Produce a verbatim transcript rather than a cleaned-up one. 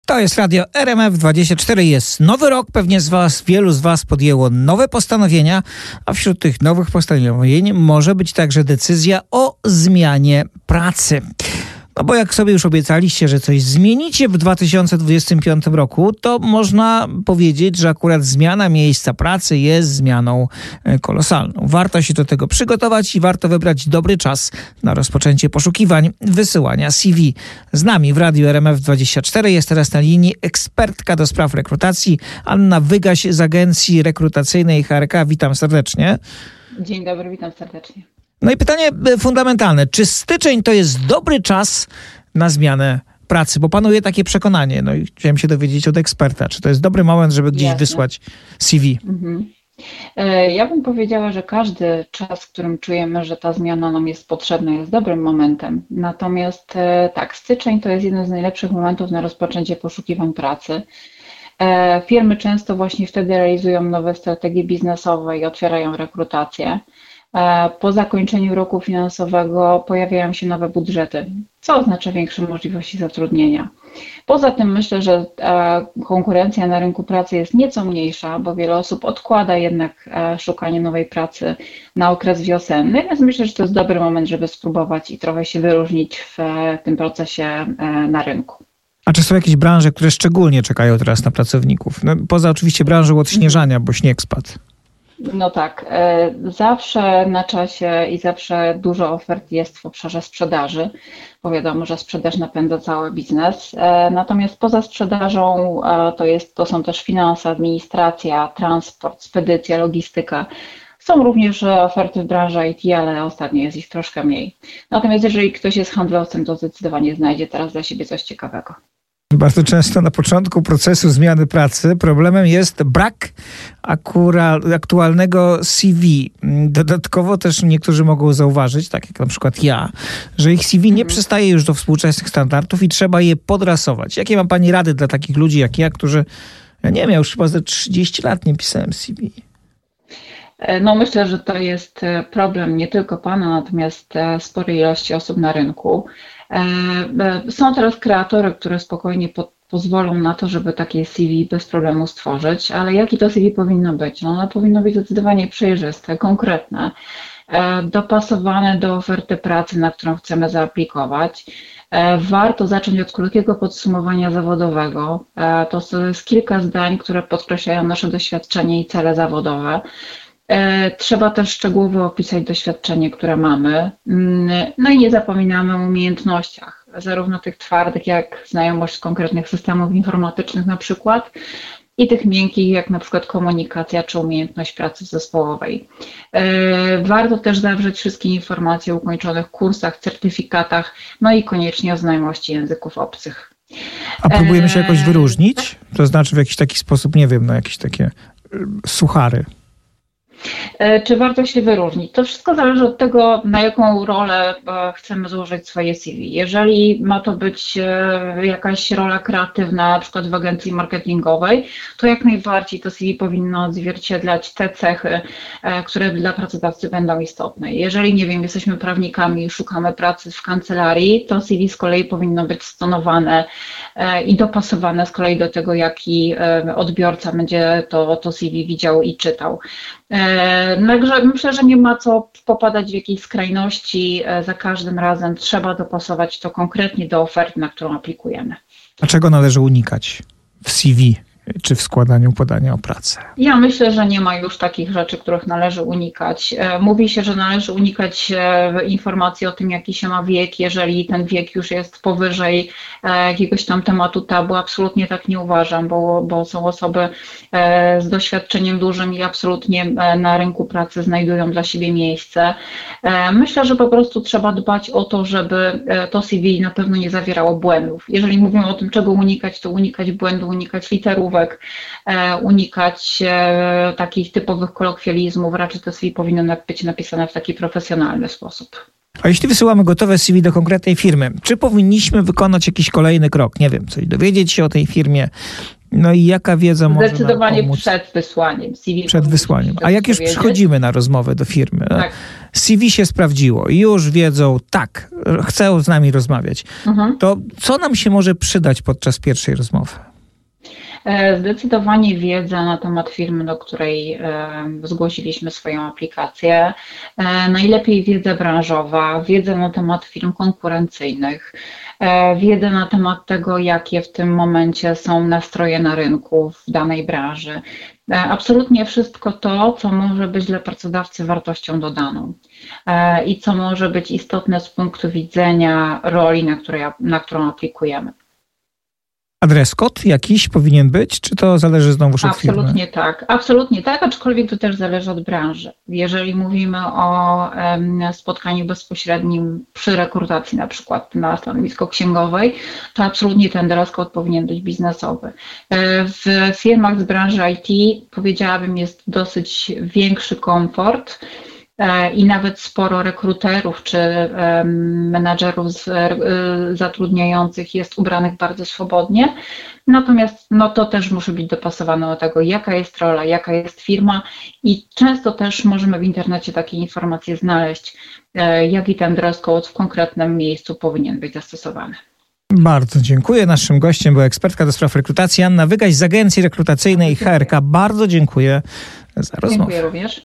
To jest radio R M F dwadzieścia cztery. Jest nowy rok, pewnie z was, wielu z was podjęło nowe postanowienia, a wśród tych nowych postanowień może być także decyzja o zmianie pracy. No bo jak sobie już obiecaliście, że coś zmienicie w dwa tysiące dwudziestym piątym roku, to można powiedzieć, że akurat zmiana miejsca pracy jest zmianą kolosalną. Warto się do tego przygotować i warto wybrać dobry czas na rozpoczęcie poszukiwań wysyłania C V. Z nami w radiu R M F dwadzieścia cztery jest teraz na linii ekspertka do spraw rekrutacji Anna Wygaś z agencji rekrutacyjnej H R K. Witam serdecznie. Dzień dobry, witam serdecznie. No i pytanie fundamentalne. Czy styczeń to jest dobry czas na zmianę pracy? Bo panuje takie przekonanie. No i chciałem się dowiedzieć od eksperta, czy to jest dobry moment, żeby gdzieś Jasne. wysłać C V? Mhm. Ja bym powiedziała, że każdy czas, w którym czujemy, że ta zmiana nam jest potrzebna, jest dobrym momentem. Natomiast tak, styczeń to jest jeden z najlepszych momentów na rozpoczęcie poszukiwań pracy. Firmy często właśnie wtedy realizują nowe strategie biznesowe i otwierają rekrutację. Po zakończeniu roku finansowego pojawiają się nowe budżety, co oznacza większe możliwości zatrudnienia. Poza tym myślę, że konkurencja na rynku pracy jest nieco mniejsza, bo wiele osób odkłada jednak szukanie nowej pracy na okres wiosenny, więc myślę, że to jest dobry moment, żeby spróbować i trochę się wyróżnić w tym procesie na rynku. A czy są jakieś branże, które szczególnie czekają teraz na pracowników? No, poza oczywiście branżą odśnieżania, bo śnieg spadł. No tak, zawsze na czasie i zawsze dużo ofert jest w obszarze sprzedaży, bo wiadomo, że sprzedaż napędza cały biznes. Natomiast poza sprzedażą to, jest, to są też finanse, administracja, transport, spedycja, logistyka. Są również oferty w branży I T, ale ostatnio jest ich troszkę mniej. Natomiast jeżeli ktoś jest handlowcem, to zdecydowanie znajdzie teraz dla siebie coś ciekawego. Bardzo często na początku procesu zmiany pracy problemem jest brak akura- aktualnego C V. Dodatkowo też niektórzy mogą zauważyć, tak jak na przykład ja, że ich C V nie przystaje już do współczesnych standardów i trzeba je podrasować. Jakie ma pani rady dla takich ludzi jak ja, którzy, ja nie wiem, ja już chyba ze trzydzieści lat nie pisałem C V? No myślę, że to jest problem nie tylko pana, natomiast sporej ilości osób na rynku. Są teraz kreatory, które spokojnie po, pozwolą na to, żeby takie C V bez problemu stworzyć, ale jaki to C V powinno być? No ono powinno być zdecydowanie przejrzyste, konkretne, dopasowane do oferty pracy, na którą chcemy zaaplikować. Warto zacząć od krótkiego podsumowania zawodowego. To jest kilka zdań, które podkreślają nasze doświadczenie i cele zawodowe. Trzeba też szczegółowo opisać doświadczenie, które mamy. No i nie zapominamy o umiejętnościach, zarówno tych twardych, jak znajomość konkretnych systemów informatycznych na przykład, i tych miękkich, jak na przykład komunikacja czy umiejętność pracy zespołowej. Warto też zawrzeć wszystkie informacje o ukończonych kursach, certyfikatach, no i koniecznie o znajomości języków obcych. A próbujemy się jakoś wyróżnić? To znaczy w jakiś taki sposób, nie wiem, no jakieś takie suchary. Czy warto się wyróżnić? To wszystko zależy od tego, na jaką rolę chcemy złożyć swoje C V. Jeżeli ma to być jakaś rola kreatywna, na przykład w agencji marketingowej, to jak najbardziej to C V powinno odzwierciedlać te cechy, które dla pracodawcy będą istotne. Jeżeli, nie wiem, jesteśmy prawnikami i szukamy pracy w kancelarii, to C V z kolei powinno być stonowane i dopasowane z kolei do tego, jaki odbiorca będzie to, to C V widział i czytał. Także myślę, że nie ma co popadać w jakieś skrajności. Za każdym razem trzeba dopasować to konkretnie do oferty, na którą aplikujemy. A czego należy unikać w C V czy w składaniu podania o pracę? Ja myślę, że nie ma już takich rzeczy, których należy unikać. Mówi się, że należy unikać informacji o tym, jaki się ma wiek, jeżeli ten wiek już jest powyżej jakiegoś tam tematu tabu. Absolutnie tak nie uważam, bo, bo są osoby z doświadczeniem dużym i absolutnie na rynku pracy znajdują dla siebie miejsce. Myślę, że po prostu trzeba dbać o to, żeby to C V na pewno nie zawierało błędów. Jeżeli mówimy o tym, czego unikać, to unikać błędu, unikać literówek, unikać takich typowych kolokwializmów. Raczej to C V powinno być napisane w taki profesjonalny sposób. A jeśli wysyłamy gotowe C V do konkretnej firmy, czy powinniśmy wykonać jakiś kolejny krok? Nie wiem, coś dowiedzieć się o tej firmie, No i jaka wiedza może nam Zdecydowanie pomóc? przed wysłaniem C V. Przed wysłaniem. A jak już przychodzimy na rozmowę do firmy, tak. C V się sprawdziło i już wiedzą, tak, chcą z nami rozmawiać, mhm. to co nam się może przydać podczas pierwszej rozmowy? Zdecydowanie wiedza na temat firmy, do której zgłosiliśmy swoją aplikację. Najlepiej wiedza branżowa, wiedza na temat firm konkurencyjnych, wiedza na temat tego, jakie w tym momencie są nastroje na rynku w danej branży. Absolutnie wszystko to, co może być dla pracodawcy wartością dodaną i co może być istotne z punktu widzenia roli, na, której, na którą aplikujemy. A dress code jakiś powinien być, czy to zależy znowuż od firmy? Absolutnie tak, absolutnie tak, aczkolwiek to też zależy od branży. Jeżeli mówimy o um, spotkaniu bezpośrednim przy rekrutacji, na przykład na stanowisko księgowej, to absolutnie ten dress code powinien być biznesowy. W firmach z branży I T, powiedziałabym, jest dosyć większy komfort i nawet sporo rekruterów czy menadżerów zatrudniających jest ubranych bardzo swobodnie. Natomiast no, to też musi być dopasowane do tego, jaka jest rola, jaka jest firma i często też możemy w internecie takie informacje znaleźć, jaki ten dress code w konkretnym miejscu powinien być zastosowany. Bardzo dziękuję. Naszym gościem była ekspertka do spraw rekrutacji Anna Wygaś z Agencji Rekrutacyjnej H R K. Bardzo dziękuję za rozmowę. Dziękuję również.